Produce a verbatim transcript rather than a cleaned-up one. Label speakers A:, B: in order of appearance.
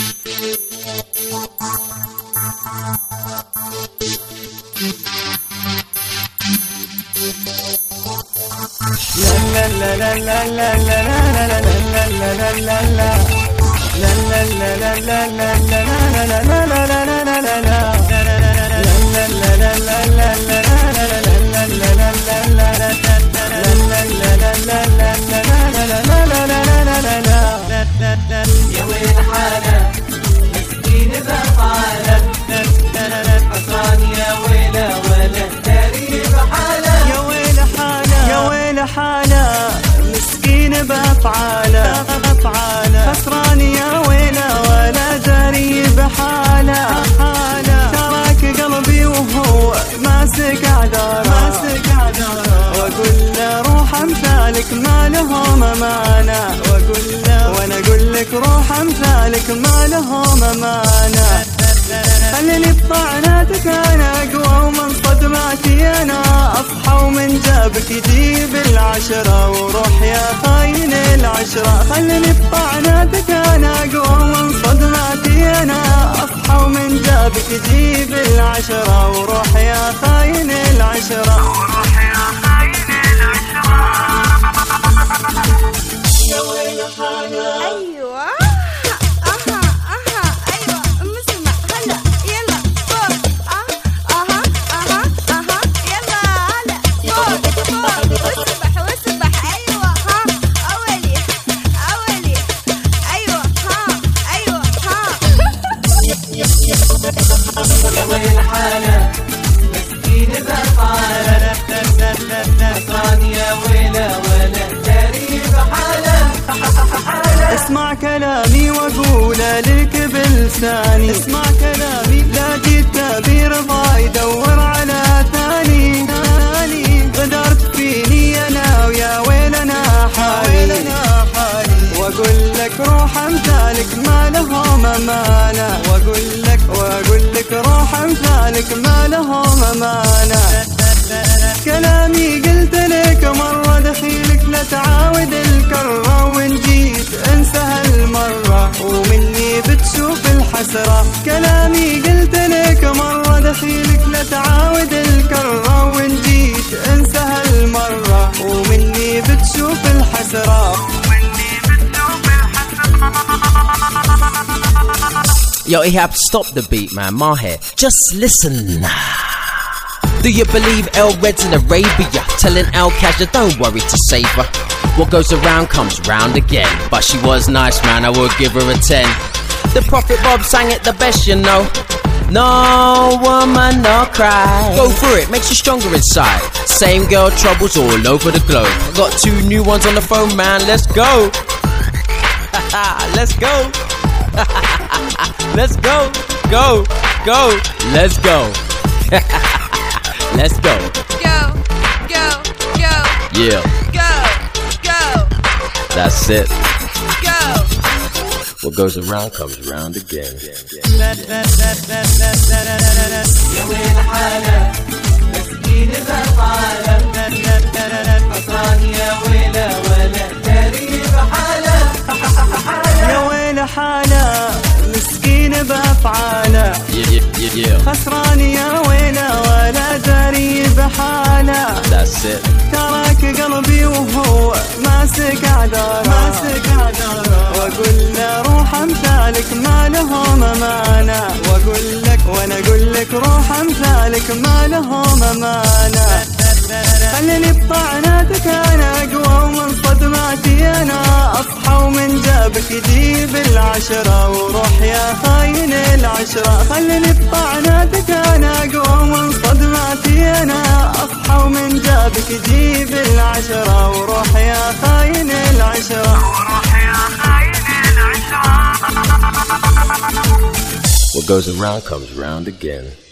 A: يا ويل حالة مسكين بأفعاله عطران يا ويله ولا داري بحاله
B: يا ويل حالة يا ويل حالة مسكين بأفعاله خسران يا ويله ولا داري بحاله تراك قلبي وهو ماسك عذاره واقول له روح امثالك ما لهم امانه واقول له وانا اقول لك روح امثالك ما لهم امانه خليني بطعناتك انا اقوى ومن صدماتي انا اصحى ومن جابك يجيب العشره وروح يا خاين العشره خليني بطعناتك انا اقوى ومن صدماتي انا اصحى ومن جابك يجيب العشره وروح يا خاين العشره وروح يا خاين العشره يا ويل حالة.
C: ايوه اها اها ايوه مسمع هلا يلا فوق اه اها اها اها يلا هلا فوق فوق واسبح واسبح ايوه ها اولي اولي ايوه ها ايوه ها
A: يا ويل حالة مسكين بأفعاله عطران يا ويله ولا داري بحاله
B: اسمع كلامي واقوله لك بلساني اسمع كلامي لا جيت تبير ضاي دور على ثاني غدرت فيني انا ويا ويل انا حالي واقول لك روح امثالك ما لهم امانه واقول لك واقول لك روح امثالك ما لهم امانه كلامي قلت لك مرة دخيلك لا تعاود الكرة وان جيت انسى هالمرة ومني بتشوف الحسرة كلامي قلت لك مرة دخيلك لا تعاود الكرة وان جيت انسى هالمرة ومني بتشوف الحسرة.
D: Yo, Ehab, stop the beat, man. Maher, just listen. Do you believe El Red's in Arabia? Telling El Kaja, don't worry to save her. What goes around comes round again. But she was nice, man, I would give her a ten. The Prophet Bob sang it the best, you know. No woman, no cry. Go for it, makes you stronger inside. Same girl, troubles all over the globe. Got two new ones on the phone, man, let's go. Let's go. Let's go. Go, go, let's go. Let's go.
C: Go, go, go.
D: Yeah.
C: Go, go.
D: That's it.
C: Go.
D: What goes around comes around again.
A: يا ويل حالة مسكين بأفعاله عطران يا ويله ولا داري بحاله
B: يا ويل حالة مسكين بأفعاله خسران يا ويله ولا داري بحاله
D: That's it.
B: تراك قلبي وهو ماسك عذاره واقول له روح امثالك ما لهم امانه واقول لك وانا اقول لك روح امثالك ما لهم امانه خليني بطعناتك انا اقوى ومن صدماتي انا اصحى ومن جابك يجيب العشره وروح يا خاين العشره خليني بطعناتك انا اقوى ومن صدماتي انا اصحى ومن جابك يجيب العشره وروح يا خاين العشره وروح يا خاين العشره.
D: What goes around comes around again.